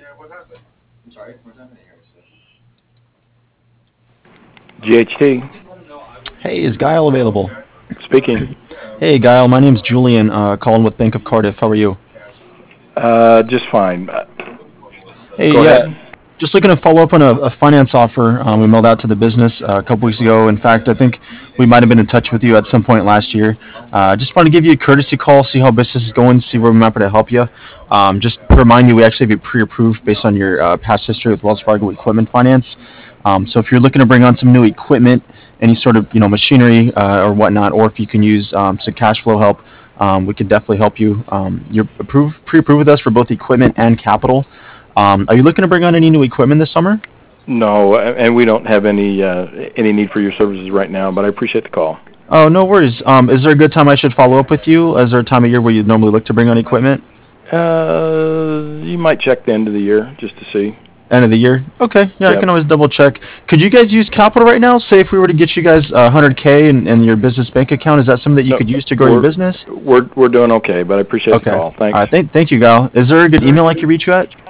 I'm sorry, what's happening here? GHT Hey, is Guile available? speaking. Hey, Guile, my name's Julian, calling with Bank of Cardiff. How are you? Just fine. Hey, Go yeah, ahead. just looking to follow up on a finance offer we mailed out to the business a couple weeks ago. In fact, I think we might have been in touch with you at some point last year. Just want to give you a courtesy call, see how business is going, see where we might be able to help you. Just to remind you, we actually have you pre-approved based on your past history with Wells Fargo Equipment Finance. So if you're looking to bring on some new equipment, any sort of machinery or whatnot, or if you can use some cash flow help, we can definitely help you. You're pre-approved with us for both equipment and capital. Are you looking to bring on any new equipment this summer? No, and we don't have any need for your services right now, but I appreciate the call. Oh, no worries. Is there a good time I should follow up with you? Is there a time of year where you normally look to bring on equipment? You might check the end of the year just to see. End of the year? Okay, yeah, I Yep. can always double check. Could you guys use capital right now? Say if we were to get you guys 100K in your business bank account, is that something that you No, could use to grow your we're business? we're doing okay, but I appreciate the Okay. call. All Thanks. right. Thank you, Gal. Is there a good email I can reach you at?